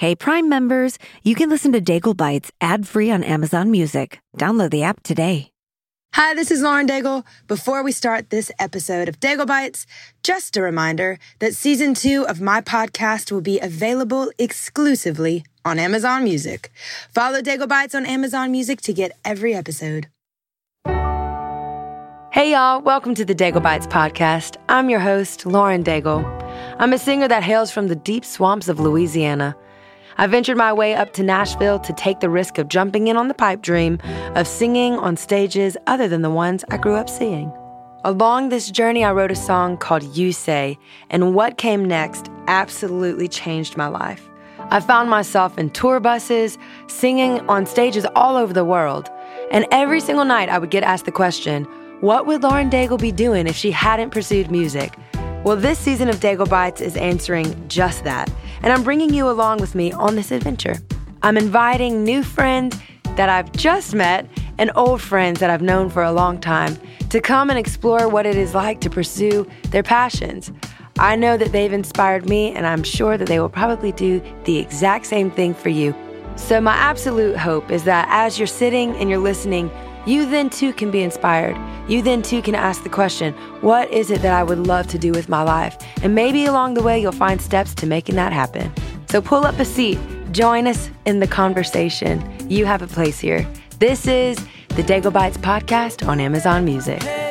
Hey, Prime members, you can listen to Daigle Bites ad-free on Amazon Music. Download the app today. Hi, this is Lauren Daigle. Before we start this episode of Daigle Bites, just a reminder that Season 2 of my podcast will be available exclusively on Amazon Music. Follow Daigle Bites on Amazon Music to get every episode. Hey, y'all. Welcome to the Daigle Bites podcast. I'm your host, Lauren Daigle. I'm a singer that hails from the deep swamps of Louisiana. I ventured my way up to Nashville to take the risk of jumping in on the pipe dream of singing on stages other than the ones I grew up seeing. Along this journey, I wrote a song called You Say, and what came next absolutely changed my life. I found myself in tour buses, singing on stages all over the world. And every single night I would get asked the question, what would Lauren Daigle be doing if she hadn't pursued music? Well, this season of Daigle Bites is answering just that, and I'm bringing you along with me on this adventure. I'm inviting new friends that I've just met and old friends that I've known for a long time to come and explore what it is like to pursue their passions. I know that they've inspired me, and I'm sure that they will probably do the exact same thing for you. So my absolute hope is that as you're sitting and you're listening, you then too can be inspired. You then too can ask the question, what is it that I would love to do with my life? And maybe along the way, you'll find steps to making that happen. So pull up a seat, join us in the conversation. You have a place here. This is the Daigle Bites podcast on Amazon Music. Hey,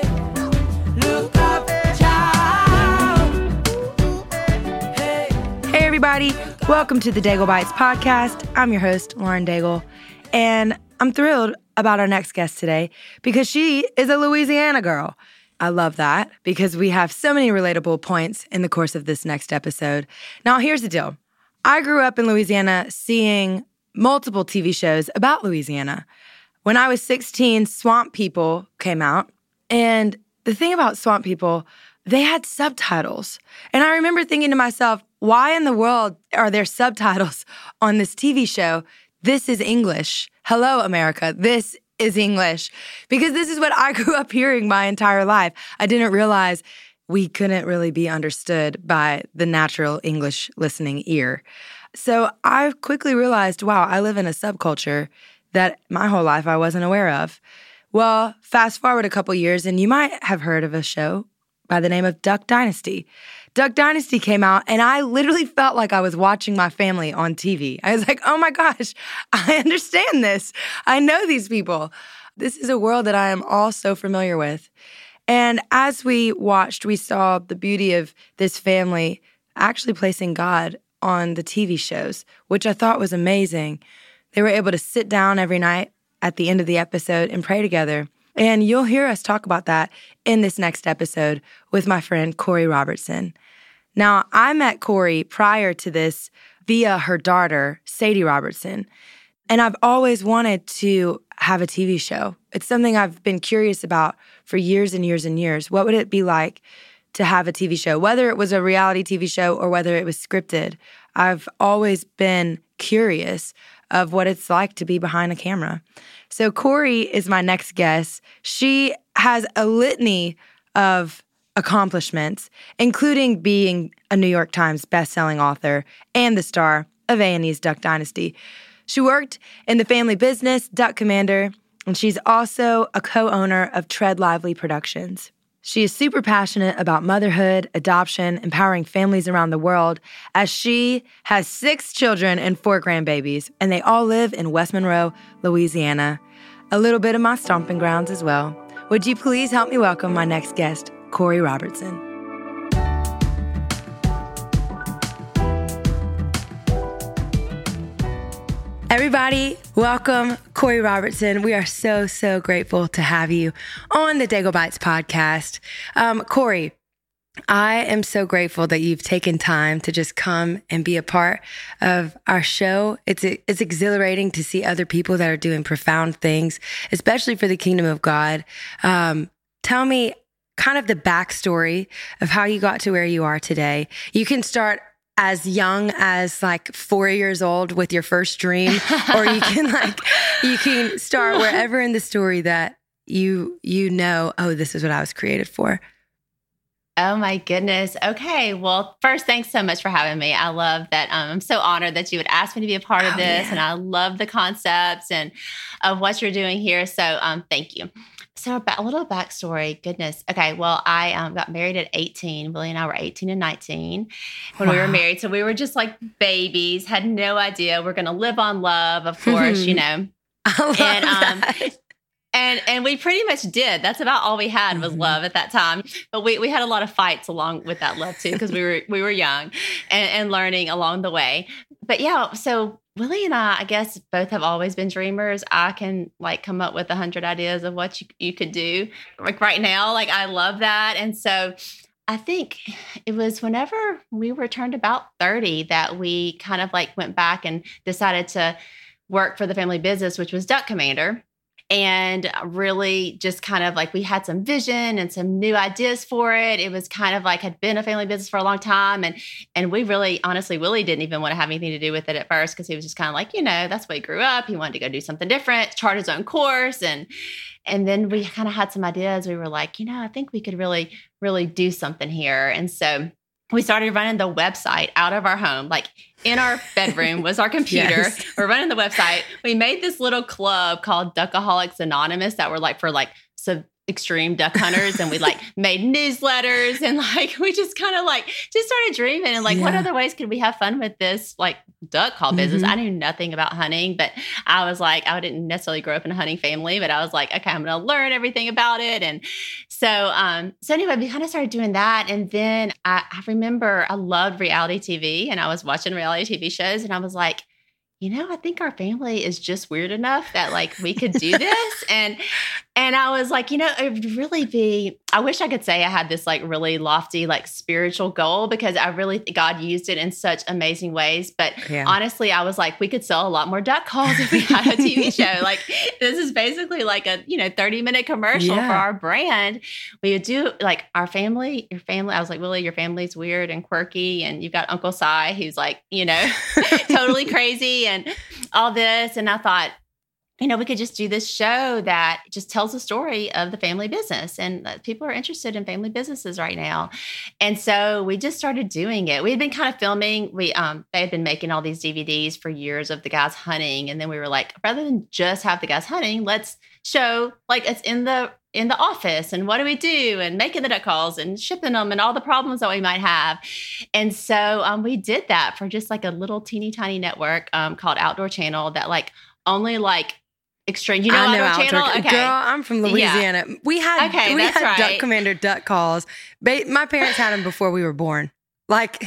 everybody. Welcome to the Daigle Bites podcast. I'm your host, Lauren Daigle, and I'm thrilled about our next guest today because she is a Louisiana girl. I love that because we have so many relatable points in the course of this next episode. Now, here's the deal. I grew up in Louisiana seeing multiple TV shows about Louisiana. When I was 16, Swamp People came out. And the thing about Swamp People, they had subtitles. And I remember thinking to myself, why in the world are there subtitles on this TV show? This is English. Hello, America. This is English. Because this is what I grew up hearing my entire life. I didn't realize we couldn't really be understood by the natural English listening ear. So I quickly realized, wow, I live in a subculture that my whole life I wasn't aware of. Well, fast forward a couple years, and you might have heard of a show by the name of Duck Dynasty. Duck Dynasty came out, and I literally felt like I was watching my family on TV. I was like, oh my gosh, I understand this. I know these people. This is a world that I am all so familiar with. And as we watched, we saw the beauty of this family actually placing God on the TV shows, which I thought was amazing. They were able to sit down every night at the end of the episode and pray together. And you'll hear us talk about that in this next episode with my friend Corey Robertson. Now, I met Corey prior to this via her daughter, Sadie Robertson, and I've always wanted to have a TV show. It's something I've been curious about for years and years and years. What would it be like to have a TV show? Whether it was a reality TV show or whether it was scripted, I've always been curious of what it's like to be behind a camera. So Corey is my next guest. She has a litany of accomplishments, including being a New York Times bestselling author and the star of A&E's Duck Dynasty. She worked in the family business, Duck Commander, and she's also a co-owner of Tread Lively Productions. She is super passionate about motherhood, adoption, empowering families around the world, as she has 6 children and 4 grandbabies, and they all live in West Monroe, Louisiana. A little bit of my stomping grounds as well. Would you please help me welcome my next guest, Corey Robertson. Everybody, welcome Corey Robertson. We are so, so grateful to have you on the Daigle Bites podcast. Corey, I am so grateful that you've taken time to just come and be a part of our show. It's exhilarating to see other people that are doing profound things, especially for the kingdom of God. Tell me kind of the backstory of how you got to where you are today. You can start as young as like 4 years old with your first dream, or you can start wherever in the story that you know, oh, this is what I was created for. Oh my goodness. Okay. Well, first, thanks so much for having me. I love that. I'm so honored that you would ask me to be a part of this. And I love the concepts and of what you're doing here. So thank you. So a little backstory. Goodness. Okay. Well, I got married at 18. Willie and I were 18 and 19 when we were married. So we were just like babies, had no idea we're going to live on love, of course, you know. I love that. And we pretty much did. That's about all we had was love at that time. But we had a lot of fights along with that love too, because we were young and learning along the way. But yeah, so Willie and I guess both have always been dreamers. I can like come up with 100 ideas of what you could do. Like right now, like I love that. And so I think it was whenever we were turned about 30 that we kind of like went back and decided to work for the family business, which was Duck Commander. And really just kind of like we had some vision and some new ideas for it. It was kind of like had been a family business for a long time. And we really, honestly, Willie didn't even want to have anything to do with it at first because he was just kind of like, you know, that's why he grew up. He wanted to go do something different, chart his own course. And then we kind of had some ideas. We were like, you know, I think we could really, really do something here. And so we started running the website out of our home, like in our bedroom was our computer. Yes. We're running the website. We made this little club called Duckaholics Anonymous that were like for like some extreme duck hunters. And we like made newsletters and like, we just kind of like just started dreaming and like, what other ways could we have fun with this like duck call business? I knew nothing about hunting, but I was like, I didn't necessarily grow up in a hunting family, but I was like, okay, I'm going to learn everything about it. And so anyway, we kind of started doing that. And then I remember I loved reality TV and I was watching reality TV shows and I was like, you know, I think our family is just weird enough that like we could do this. And I was like, you know, it would really be, I wish I could say I had this like really lofty, like spiritual goal because I really, God used it in such amazing ways. But honestly, I was like, we could sell a lot more duck calls if we had a TV show. Like this is basically like a, 30-minute commercial for our brand. We would do like your family. I was like, Willie, your family's weird and quirky. And you've got Uncle Si, who's like, totally crazy and all this. And I thought, we could just do this show that just tells the story of the family business. And people are interested in family businesses right now. And so we just started doing it. We had been kind of filming. They had been making all these DVDs for years of the guys hunting. And then we were like, rather than just have the guys hunting, let's show like it's in the office and what do we do and making the duck calls and shipping them and all the problems that we might have. And so we did that for just like a little teeny tiny network called Outdoor Channel that like only like extreme. I know Outdoor Channel? Okay. Girl, I'm from Louisiana. Yeah. We had right. Duck Commander duck calls. My parents had them before we were born. Like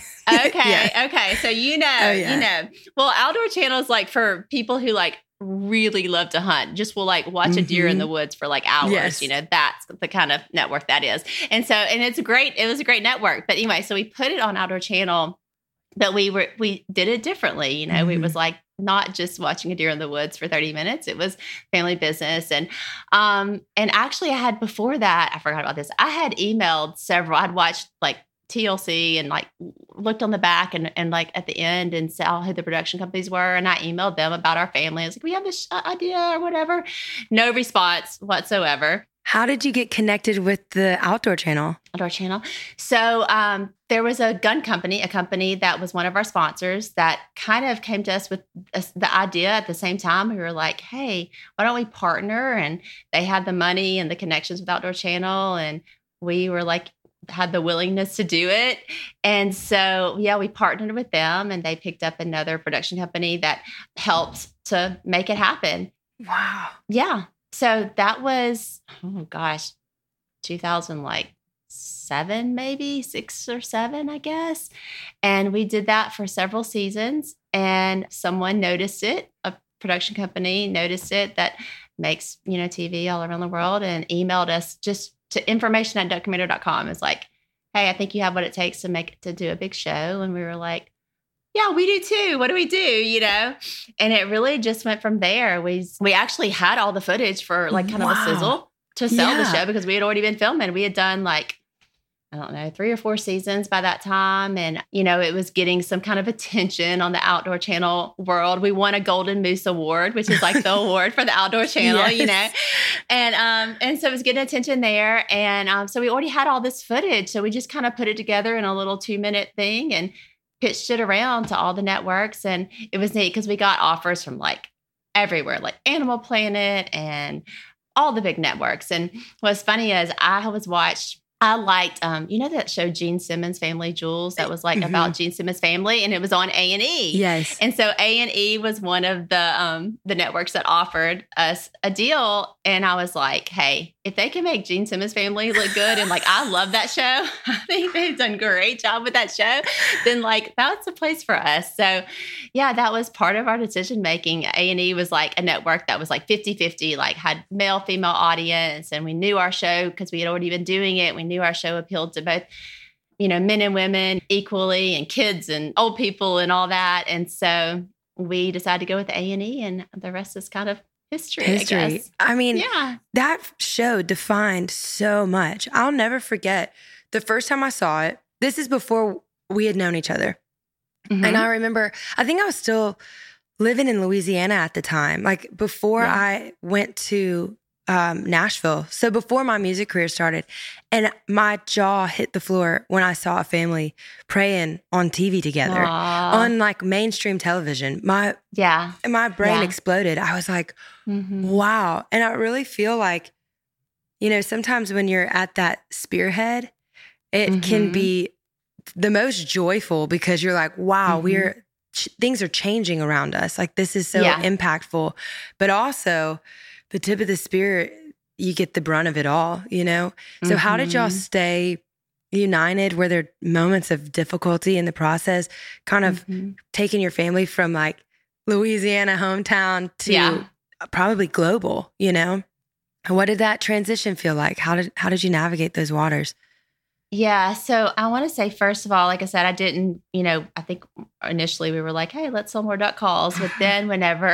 Okay. So you know. Well, Outdoor Channel is like for people who like really love to hunt, just will like watch a deer in the woods for like hours. Yes. That's the kind of network that is. And so, and it was a great network. But anyway, so we put it on Outdoor Channel, but we did it differently. It was like not just watching a deer in the woods for 30 minutes. It was family business. And actually I had before that, I forgot about this. I had emailed several, I'd watched like TLC and like looked on the back and like at the end and saw who the production companies were. And I emailed them about our family. I was like, we have this idea or whatever. No response whatsoever. How did you get connected with the Outdoor Channel? Outdoor Channel. So there was a gun company, a company that was one of our sponsors that kind of came to us with the idea at the same time. We were like, hey, why don't we partner? And they had the money and the connections with Outdoor Channel. And we were like, had the willingness to do it. And so, we partnered with them and they picked up another production company that helped to make it happen. Wow. Yeah. So that was, 2007, maybe 6 or 7, I guess. And we did that for several seasons and someone noticed it, a production company noticed it that makes, TV all around the world and emailed us just to information@duckcommander.com. It's like, hey, I think you have what it takes to do a big show. And we were like, yeah, we do too. What do we do? And it really just went from there. We actually had all the footage for like kind of a sizzle to sell the show because we had already been filming. We had done like I don't know, 3 or 4 seasons by that time. And, you know, it was getting some kind of attention on the Outdoor Channel world. We won a Golden Moose Award, which is like the award for the Outdoor Channel, Yes. you know. And so it was getting attention there. And so we already had all this footage. So we just kind of put it together in a little 2-minute thing and pitched it around to all the networks. And it was neat because we got offers from like everywhere, like Animal Planet and all the big networks. And what's funny is I liked, you know, that show Gene Simmons Family Jewels that was like about Gene Simmons' family, and it was on A&E. Yes. And so A&E was one of the networks that offered us a deal. And I was like, hey, if they can make Gene Simmons' family look good, and like, I love that show, I think they've done a great job with that show, then like, that's a place for us. So yeah, that was part of our decision making. A&E was like a network that was like 50-50, like had male, female audience. And we knew our show because we had already been doing it. We knew our show appealed to both, you know, men and women equally, and kids and old people and all that. And so we decided to go with A&E, and the rest is kind of history. I guess. I mean, Yeah. that show defined so much. I'll never forget the first time I saw it. This is before we had known each other. Mhm. And I remember, I think I was still living in Louisiana at the time, like before Yeah. I went to Nashville. So before my music career started, and my jaw hit the floor when I saw a family praying on TV together Aw. on like mainstream television. My Yeah. brain Yeah. exploded. I was like, Mhm. wow. And I really feel like, you know, sometimes when you're at that spearhead, it can Mhm. be the most joyful because you're like, wow, Mhm. things are changing around us. Like this is so Yeah. impactful, but also the tip of the spear, you get the brunt of it all, you know? So how did y'all Mhm. stay united? Were there moments of difficulty in the process, kind of Mhm. taking your family from like Louisiana hometown to Yeah. probably global, you know? And what did that transition feel like? How did you navigate those waters? Yeah. So I want to say, first of all, like I said, I didn't, you know, I think initially we were like, hey, let's sell more duck calls. But then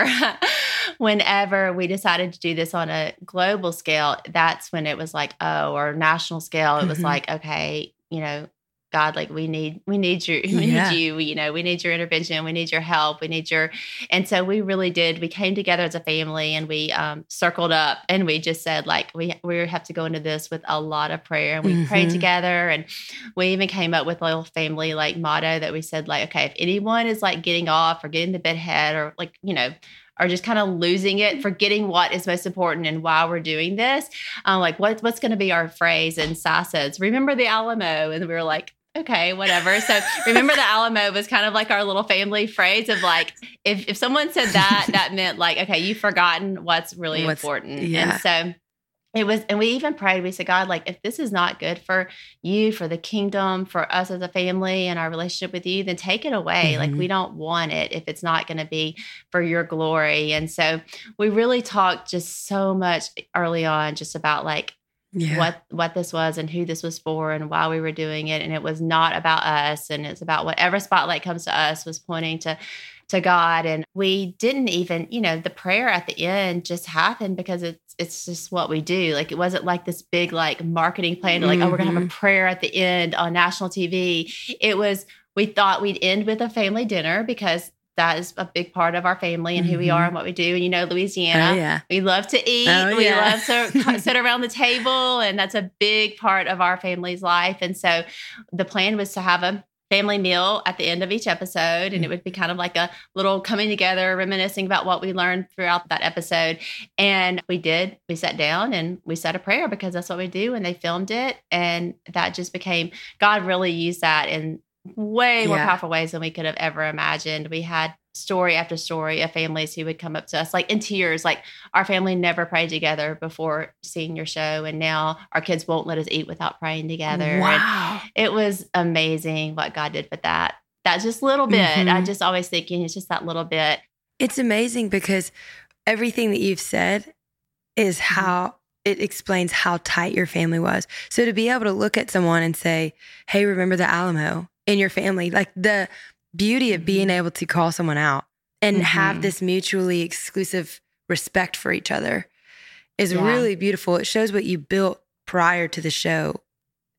whenever we decided to do this on a global scale, that's when it was like, oh, or national scale, it was Mhm. like, okay, you know, God, like we need you, Yeah. you know, we need your intervention, we need your help, and so we really did. We came together as a family, and we circled up, and we just said like, we have to go into this with a lot of prayer, and we prayed Mhm. together, and we even came up with a little family like motto that we said like, okay, if anyone is like getting off or getting the bed head, or like, you know, or just kind of losing it, forgetting what is most important and why we're doing this, like what's going to be our phrase? And Sai says, remember the Alamo. And we were like, okay, whatever. So remember the Alamo was kind of like our little family phrase of like, if someone said that, that meant like, okay, you've forgotten what's really important. yeah. And so it was, and we even prayed, we said, God, like, if this is not good for you, for the kingdom, for us as a family and our relationship with you, then take it away. Like, Mhm. we don't want it if it's not going to be for your glory. And so we really talked just so much early on, just about like, Yeah. what this was and who this was for and why we were doing it. And it was not about us. And it's about whatever spotlight comes to us was pointing to God. And we didn't even, you know, the prayer at the end just happened because it's just what we do. Like, it wasn't like this big like marketing plan to like, oh, we're gonna have a prayer at the end on national TV. It was, we thought we'd end with a family dinner because that is a big part of our family and who we are and what we do. And, you know, Louisiana, Oh, yeah. we love to eat. Oh, We yeah. love to sit around the table. And that's a big part of our family's life. And so the plan was to have a family meal at the end of each episode. And it would be kind of like a little coming together, reminiscing about what we learned throughout that episode. And we did. We sat down and we said a prayer because that's what we do. And they filmed it. And that just became, God really used that in way more Yeah. powerful ways than we could have ever imagined. We had story after story of families who would come up to us like in tears, like, our family never prayed together before seeing your show, and now our kids won't let us eat without praying together. And Wow. it was amazing what God did with that. That just little bit. Mhm. I just always thinking it's just that little bit. It's amazing because everything that you've said is how it explains how tight your family was. So to be able to look at someone and say, hey, remember the Alamo in your family, like the beauty of being able to call someone out and have Mhm. this mutually exclusive respect for each other is Yeah. really beautiful. It shows what you built prior to the show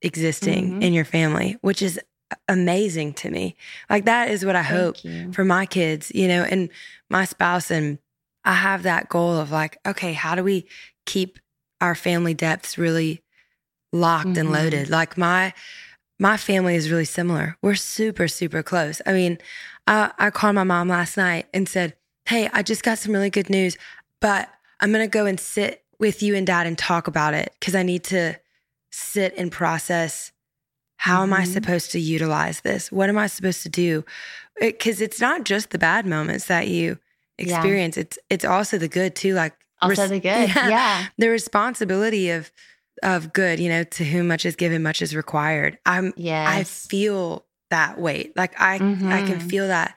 existing in your family, which is amazing to me. Like that is what I hope for my kids, and my spouse. And I have that goal of like, okay, how do we keep our family depths really locked and loaded? Like my family is really similar. We're super, super close. I mean, I called my mom last night and said, hey, I just got some really good news, but I'm going to go and sit with you and Dad and talk about it because I need to sit and process. How am I supposed to utilize this? What am I supposed to do? Because it's not just the bad moments that you experience. It's also the good too. Like also the good. Yeah. The responsibility of good, to whom much is given, much is required. I feel that weight. Like I can feel that.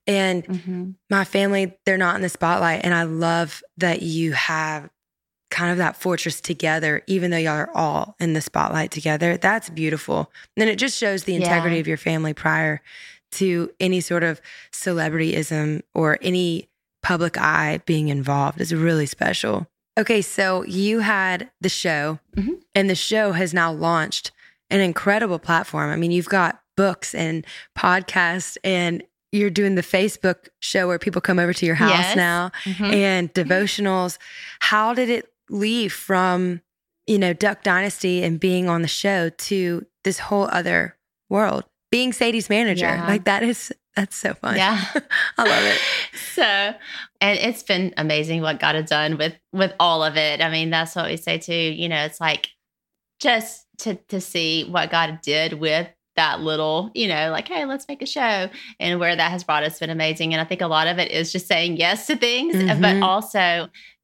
And my family, they're not in the spotlight. And I love that you have kind of that fortress together, even though y'all are all in the spotlight together. That's beautiful. And it just shows the integrity of your family prior to any sort of celebrityism or any public eye being involved. Is really special. Okay, so you had the show, and the show has now launched an incredible platform. I mean, you've got books and podcasts, and you're doing the Facebook show where people come over to your house now, and devotionals. How did it leave from, Duck Dynasty and being on the show to this whole other world, being Sadie's manager? Like that's so fun. Yeah. I love it. So, and it's been amazing what God has done with all of it. I mean, that's what we say too, it's like just to see what God did with that little, like, hey, let's make a show, and where that has brought us been amazing. And I think a lot of it is just saying yes to things, but also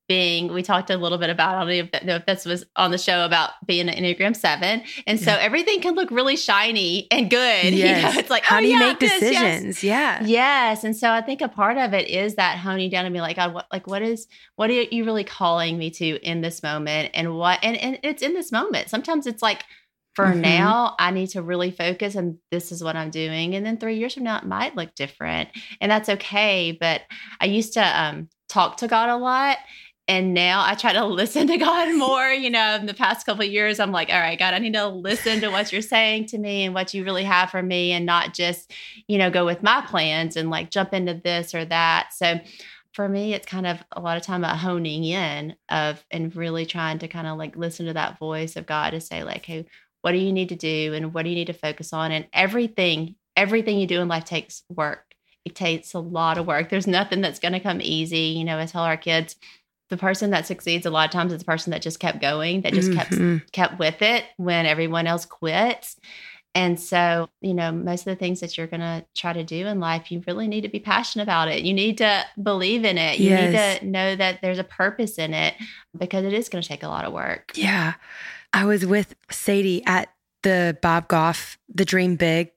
we talked a little bit about, I don't know if this was on the show, about being an Enneagram 7. And so everything can look really shiny and good. Yes. It's like, how do you make decisions? Yes. Yes. And so I think a part of it is that honing down and be like, God, what are you really calling me to in this moment? And it's in this moment. Sometimes it's like, for now, I need to really focus, and this is what I'm doing. And then 3 years from now, it might look different, and that's okay. But I used to talk to God a lot, and now I try to listen to God more. In the past couple of years, I'm like, all right, God, I need to listen to what you're saying to me and what you really have for me, and not just, go with my plans and like jump into this or that. So for me, it's kind of a lot of time about honing in and really trying to kind of like listen to that voice of God to say like, hey, what do you need to do, and what do you need to focus on? And everything you do in life takes work. It takes a lot of work. There's nothing that's going to come easy. I tell our kids, the person that succeeds a lot of times is the person that just kept going, that just kept with it when everyone else quits. And so, most of the things that you're going to try to do in life, you really need to be passionate about it. You need to believe in it. You need to know that there's a purpose in it, because it is going to take a lot of work. Yeah. I was with Sadie at the Bob Goff, the Dream Big,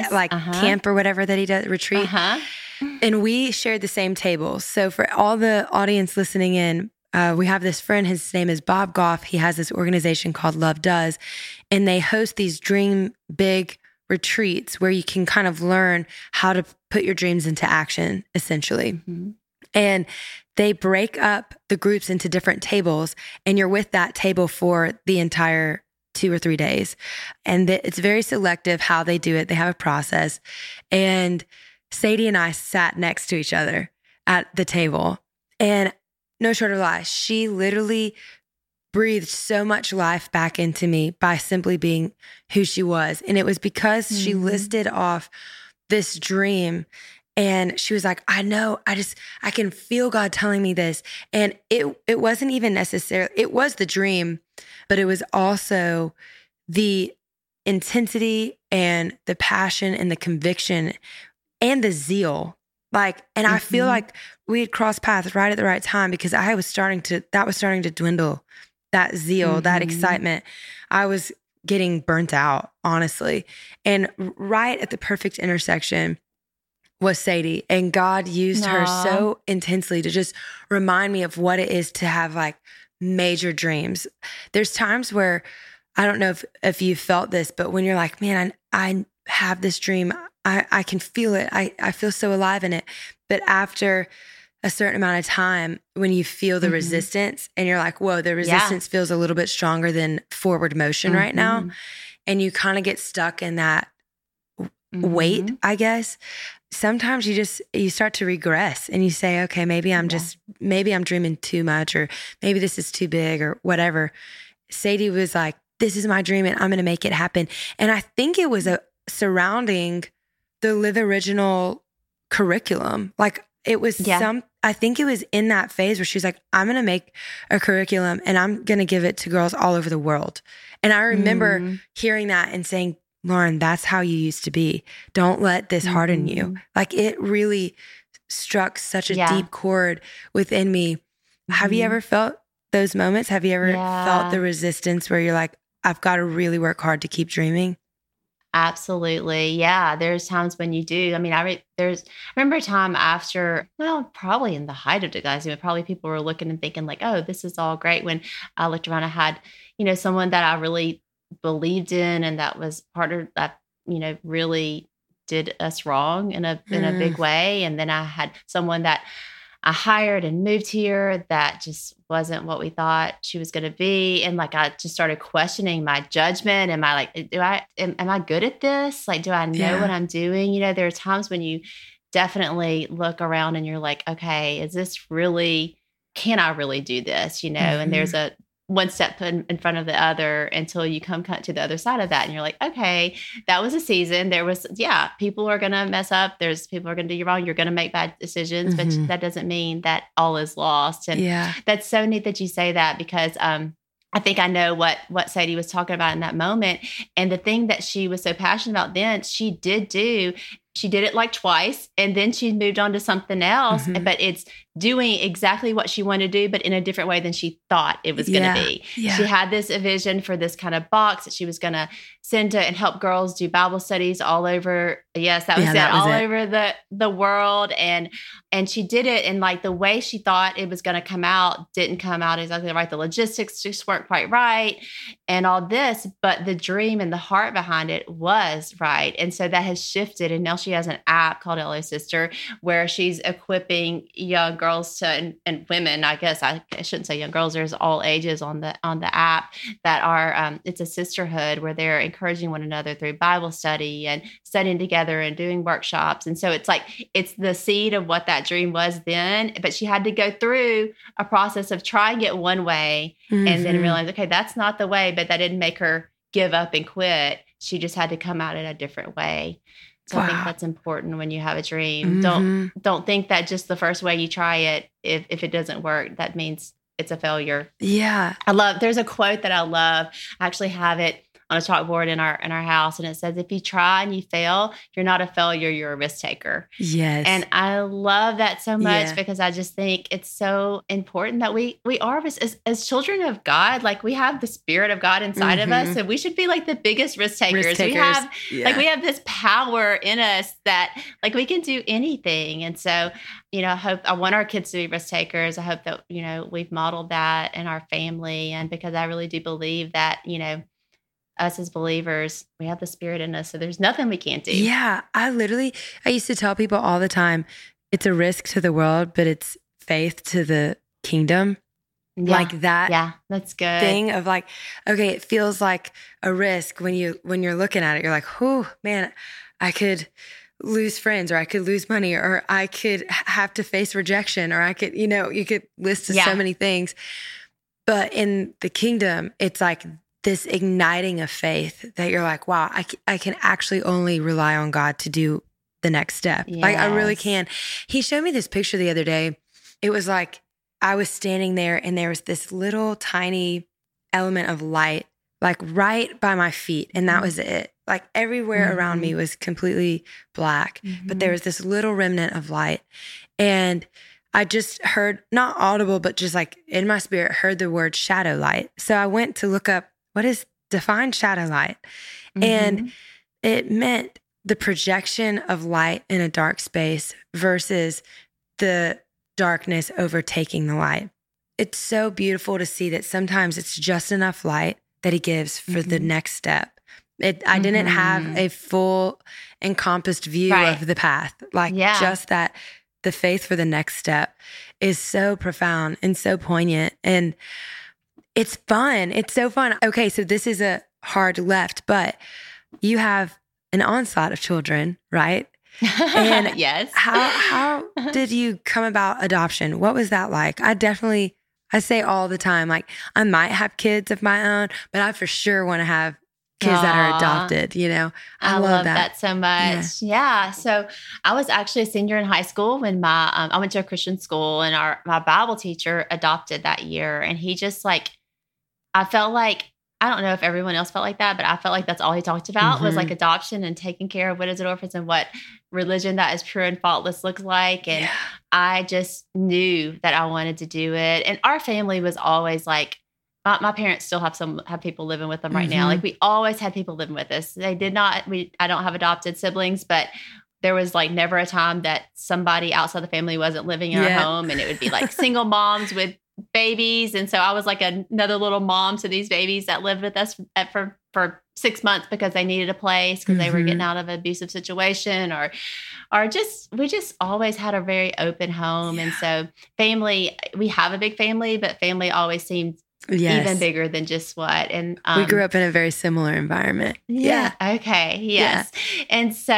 camp or whatever that he does, retreat. And we shared the same table. So for all the audience listening in, we have this friend, his name is Bob Goff. He has this organization called Love Does, and they host these Dream Big retreats where you can kind of learn how to put your dreams into action, essentially. And they break up the groups into different tables, and you're with that table for the entire 2 or 3 days. And it's very selective how they do it. They have a process. And Sadie and I sat next to each other at the table. And no short of lie, she literally breathed so much life back into me by simply being who she was. And it was because she listed off this dream. And she was like, I know, I can feel God telling me this. And it wasn't even necessarily, it was the dream, but it was also the intensity and the passion and the conviction and the zeal. And I feel like we had crossed paths right at the right time, because that was starting to dwindle, that zeal, that excitement. I was getting burnt out, honestly. And right at the perfect intersection was Sadie, and God used her so intensely to just remind me of what it is to have like major dreams. There's times where, I don't know if you felt this, but when you're like, man, I have this dream, I can feel it. I feel so alive in it. But after a certain amount of time when you feel the resistance and you're like, whoa, the resistance feels a little bit stronger than forward motion right now. And you kind of get stuck in that weight, I guess. Sometimes you start to regress and you say, okay, maybe I'm dreaming too much, or maybe this is too big, or whatever. Sadie was like, this is my dream and I'm going to make it happen. And I think it was surrounding the Live Original curriculum. Like it was I think it was in that phase where she's like, I'm going to make a curriculum and I'm going to give it to girls all over the world. And I remember hearing that and saying, Lauren, that's how you used to be. Don't let this harden you. Like it really struck such a deep chord within me. Have you ever felt those moments? Have you ever felt the resistance where you're like, I've got to really work hard to keep dreaming? Absolutely. Yeah. There's times when you do. I mean, I remember a time after, well, probably in the height of Deguizing, probably people were looking and thinking like, oh, this is all great. When I looked around, I had, someone that I really believed in and that was partner that, really did us wrong in a big way. And then I had someone that I hired and moved here that just wasn't what we thought she was going to be. And like, I just started questioning my judgment. Am I like, am I good at this? Like, do I know what I'm doing? There are times when you definitely look around and you're like, okay, can I really do this? And there's a one step in front of the other until you come to the other side of that. And you're like, okay, that was a season. There was, people are going to mess up. There's people are going to do you wrong. You're going to make bad decisions, but that doesn't mean that all is lost. And that's so neat that you say that, because I think I know what Sadie was talking about in that moment. And the thing that she was so passionate about then, she did it like twice, and then she moved on to something else, but it's doing exactly what she wanted to do, but in a different way than she thought it was going to be. Yeah. She had this vision for this kind of box that she was going to send to and help girls do Bible studies all over. Yes, that was it. All over the world. And she did it. And like the way she thought it was going to come out didn't come out exactly right. The logistics just weren't quite right and all this, but the dream and the heart behind it was right. And so that has shifted. And now she has an app called Hello Sister where she's equipping young girls to and women. I guess I shouldn't say young girls. There's all ages on the app that are. It's a sisterhood where they're encouraging one another through Bible study and studying together and doing workshops. And so it's like it's the seed of what that dream was then. But she had to go through a process of trying it one way and then realize, okay, that's not the way. But that didn't make her give up and quit. She just had to come at it a different way. So I think that's important when you have a dream. Don't think that just the first way you try it, if it doesn't work, that means it's a failure. Yeah. There's a quote that I love. I actually have it on a chalkboard in our house. And it says, if you try and you fail, you're not a failure, you're a risk taker. Yes. And I love that so much because I just think it's so important that we are as children of God, like we have the Spirit of God inside of us. And we should be like the biggest risk takers. We have we have this power in us that like we can do anything. And so, I want our kids to be risk takers. I hope that, we've modeled that in our family. And because I really do believe that, us as believers, we have the Spirit in us, so there's nothing we can't do. Yeah, I used to tell people all the time, it's a risk to the world, but it's faith to the kingdom. Yeah. Like that. Yeah, that's good. Thing of like, okay, it feels like a risk when you're looking at it. You're like, oh man, I could lose friends, or I could lose money, or I could have to face rejection, or I could, you could list so many things. But in the kingdom, it's like this igniting of faith that you're like, wow, I can actually only rely on God to do the next step. Yes. Like I really can. He showed me this picture the other day. It was like I was standing there and there was this little tiny element of light, like right by my feet. And that was it. Like everywhere around me was completely black, but there was this little remnant of light. And I just heard, not audible, but just like in my spirit, heard the word shadow light. So I went to look up, define shadow light. And it meant the projection of light in a dark space versus the darkness overtaking the light. It's so beautiful to see that sometimes it's just enough light that he gives for the next step. I didn't have a full encompassed view of the path, like just that the faith for the next step is so profound and so poignant. And it's fun. It's so fun. Okay, so this is a hard left, but you have an onslaught of children, right? And yes. How did you come about adoption? What was that like? I say all the time, like, I might have kids of my own, but I for sure want to have kids that are adopted, you know? I love that so much. Yeah. So I was actually a senior in high school when I went to a Christian school, and my Bible teacher adopted that year. And he just like, I felt like, I don't know if everyone else felt like that, but I felt like that's all he talked about was like adoption and taking care of widows and orphans and what religion that is pure and faultless looks like. And I just knew that I wanted to do it. And our family was always like, my parents still have people living with them right now. Like, we always had people living with us. I don't have adopted siblings, but there was like never a time that somebody outside the family wasn't living in our home. And it would be like single moms with babies. And so I was like another little mom to these babies that lived with us for 6 months because they needed a place, because they were getting out of an abusive situation, or we just always had a very open home. And so family, we have a big family, but family always seemed even bigger than just what. And we grew up in a very similar environment. Yeah. Okay. Yes. Yeah. And so,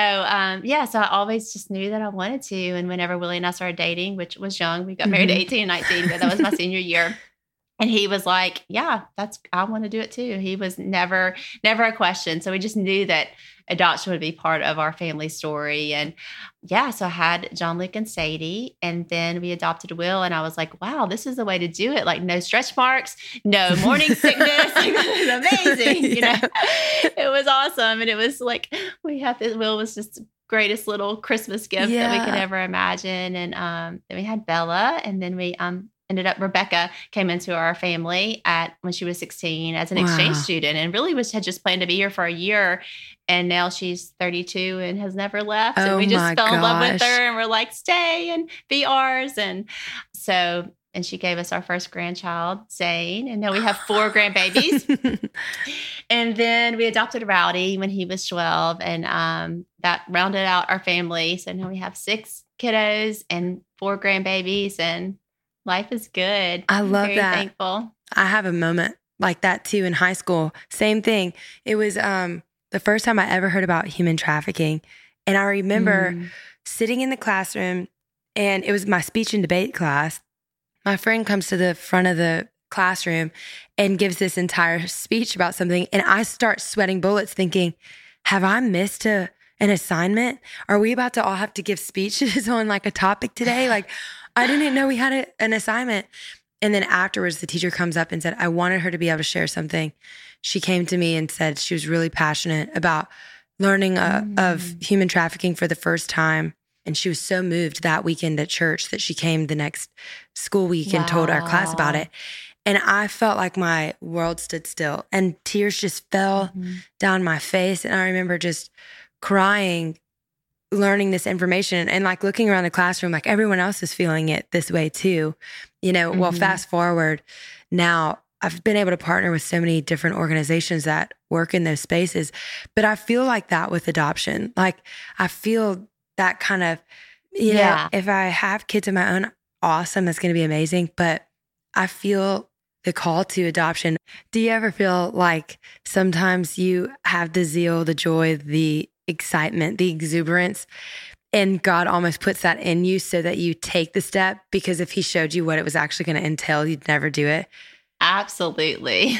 so I always just knew that I wanted to. And whenever Willie and I started dating, which was young, we got married at 18 and 19, but that was my senior year. And he was like, yeah, I want to do it too. He was never a question. So we just knew that adoption would be part of our family story. And so I had John Luke and Sadie, and then we adopted Will. And I was like, wow, this is the way to do it. Like, no stretch marks, no morning sickness. Like, this is amazing. You know, it was awesome. And it was like, Will was just the greatest little Christmas gift that we could ever imagine. And then we had Bella, and then we ended up, Rebecca came into our family when she was 16 as an exchange student, and really had just planned to be here for a year. And now she's 32 and has never left. And we just fell in love with her, and we're like, stay and be ours. And so, and she gave us our first grandchild, Zane. And now we have 4 grandbabies. And then we adopted Rowdy when he was 12, and that rounded out our family. So now we have 6 kiddos and 4 grandbabies, and life is good. I love Very that. Thankful. I have a moment like that too in high school. Same thing. It was the first time I ever heard about human trafficking. And I remember sitting in the classroom, and it was my speech and debate class. My friend comes to the front of the classroom and gives this entire speech about something. And I start sweating bullets thinking, have I missed an assignment? Are we about to all have to give speeches on like a topic today? Like, I didn't know we had an assignment. And then afterwards, the teacher comes up and said, I wanted her to be able to share something. She came to me and said she was really passionate about learning of human trafficking for the first time. And she was so moved that weekend at church that she came the next school week and told our class about it. And I felt like my world stood still, and tears just fell down my face. And I remember just crying, learning this information, and like looking around the classroom, like everyone else is feeling it this way too. You know, well, fast forward now, I've been able to partner with so many different organizations that work in those spaces, but I feel like that with adoption. Like, I feel that kind of, you know, if I have kids of my own, awesome, that's going to be amazing. But I feel the call to adoption. Do you ever feel like sometimes you have the zeal, the joy, the excitement, the exuberance, and God almost puts that in you so that you take the step? Because if he showed you what it was actually going to entail, you'd never do it. Absolutely.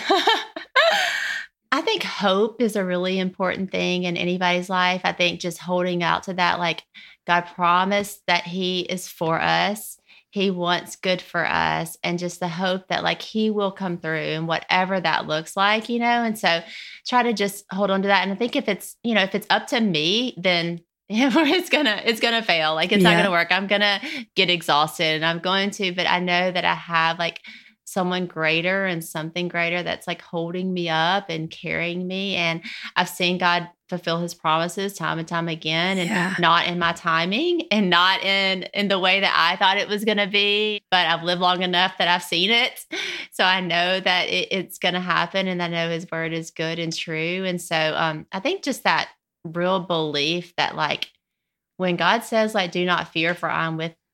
I think hope is a really important thing in anybody's life. I think just holding out to that, like, God promised that he is for us. He wants good for us, and just the hope that like he will come through and whatever that looks like, you know? And so try to just hold on to that. And I think if it's up to me, then it's gonna fail. Like, it's not gonna work. I'm gonna get exhausted, and I'm going to, but I know that I have like someone greater and something greater that's like holding me up and carrying me. And I've seen God fulfill his promises time and time again, and not in my timing and not in the way that I thought it was going to be, but I've lived long enough that I've seen it. So I know that it's going to happen, and I know his word is good and true. And so I think just that real belief that like when God says like, do not fear, for I'm with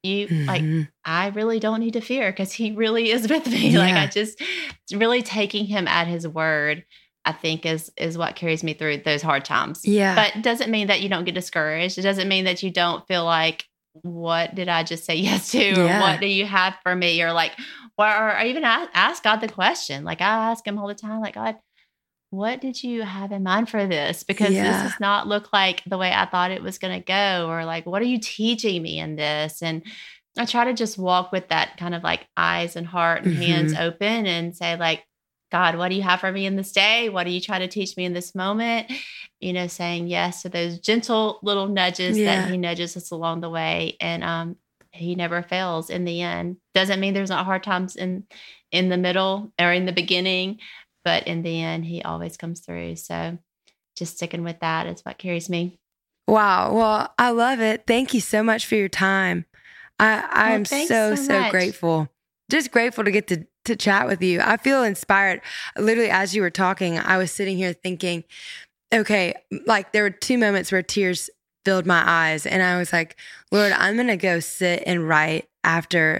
you like, I really don't need to fear because he really is with me. Like I just really taking him at his word, I think is what carries me through those hard times. Yeah. But it doesn't mean that you don't get discouraged. It doesn't mean that you don't feel like, what did I just say yes to? Or what do you have for me? Or like, or I even ask God the question. Like I ask him all the time, like, God, what did you have in mind for this? Because this does not look like the way I thought it was going to go. Or like, what are you teaching me in this? And I try to just walk with that kind of like eyes and heart and hands open and say like, God, what do you have for me in this day? What are you trying to teach me in this moment? You know, saying yes to those gentle little nudges that he nudges us along the way. And he never fails in the end. Doesn't mean there's not hard times in the middle or in the beginning, but in the end, he always comes through. So just sticking with that is what carries me. Wow. Well, I love it. Thank you so much for your time. I'm so grateful. Just grateful to get to chat with you. I feel inspired. Literally, as you were talking, I was sitting here thinking, okay, like there were 2 moments where tears filled my eyes. And I was like, Lord, I'm going to go sit and write after.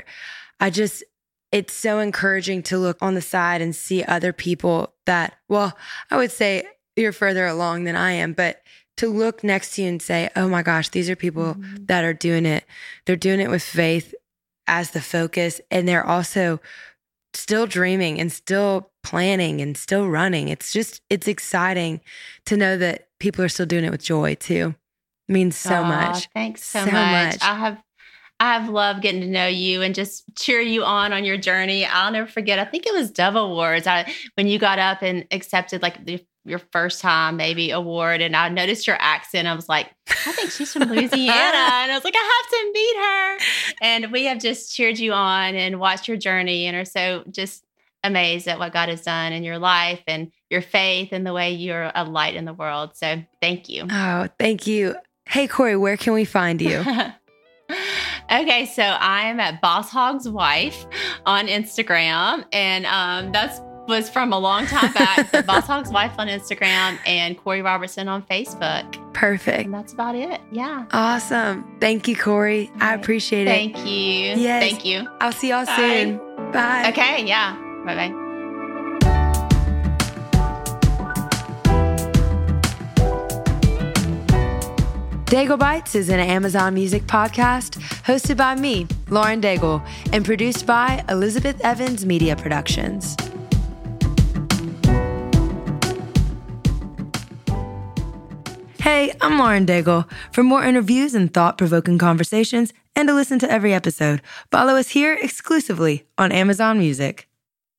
It's so encouraging to look on the side and see other people that, well, I would say you're further along than I am, but to look next to you and say, oh my gosh, these are people that are doing it. They're doing it with faith as the focus. And they're also still dreaming and still planning and still running. It's exciting to know that people are still doing it with joy too. It means so much. Thanks so much. I have loved getting to know you and just cheer you on your journey. I'll never forget. I think it was Dove Awards when you got up and accepted like your first time maybe award. And I noticed your accent. I was like, I think she's from Louisiana. And I was like, I have to meet her. And we have just cheered you on and watched your journey and are so just amazed at what God has done in your life and your faith and the way you're a light in the world. So thank you. Oh, thank you. Hey, Corey, where can we find you? Okay, so I am at Boss Hog's Wife on Instagram. And that's was from a long time back. The Boss Hog's Wife on Instagram and Corey Robertson on Facebook. Perfect. And that's about it. Yeah. Awesome. Thank you, Corey. I appreciate it. Thank you. Yes. Thank you. I'll see y'all soon. Bye. Okay. Yeah. Bye-bye. Daigle Bites is an Amazon Music podcast hosted by me, Lauren Daigle, and produced by Elizabeth Evans Media Productions. Hey, I'm Lauren Daigle. For more interviews and thought-provoking conversations and to listen to every episode, follow us here exclusively on Amazon Music.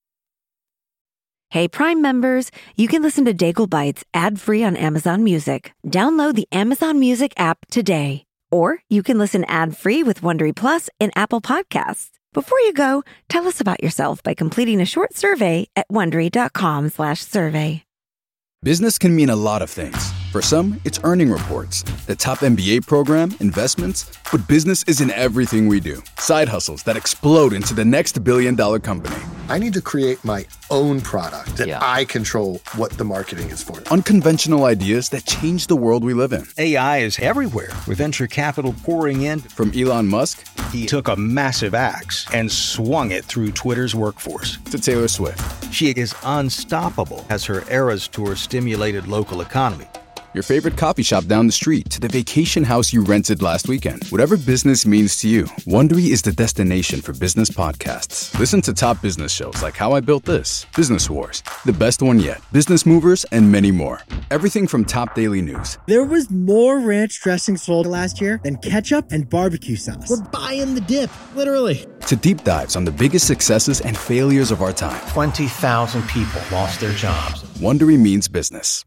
Hey, Prime members, you can listen to Daigle Bites ad-free on Amazon Music. Download the Amazon Music app today. Or you can listen ad-free with Wondery Plus in Apple Podcasts. Before you go, tell us about yourself by completing a short survey at Wondery.com/survey. Business can mean a lot of things. For some, it's earning reports, the top MBA program, investments, but business isn't everything we do. Side hustles that explode into the next billion-dollar company. I need to create my own product that I control what the marketing is for. Unconventional ideas that change the world we live in. AI is everywhere, with venture capital pouring in. From Elon Musk, he took a massive axe and swung it through Twitter's workforce. To Taylor Swift. She is unstoppable as her Eras Tour stimulated local economy. Your favorite coffee shop down the street to the vacation house you rented last weekend. Whatever business means to you, Wondery is the destination for business podcasts. Listen to top business shows like How I Built This, Business Wars, The Best One Yet, Business Movers, and many more. Everything from top daily news. There was more ranch dressing sold last year than ketchup and barbecue sauce. We're buying the dip, literally. To deep dives on the biggest successes and failures of our time. 20,000 people lost their jobs. Wondery means business.